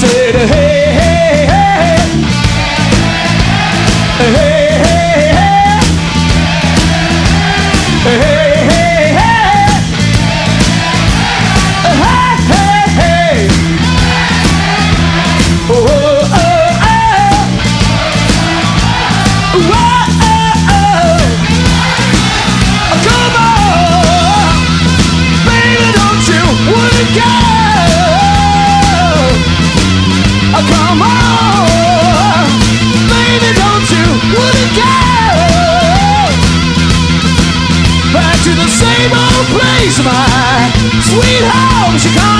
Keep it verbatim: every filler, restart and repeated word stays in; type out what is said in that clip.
said, hey, hey, hey, hey, hey, hey, hey, hey, hey, hey, hey, oh, oh, oh, oh, oh, come on, baby, don't you wanna go? Come on, baby, don't you wanna go back to the same old place, my sweet home, Chicago?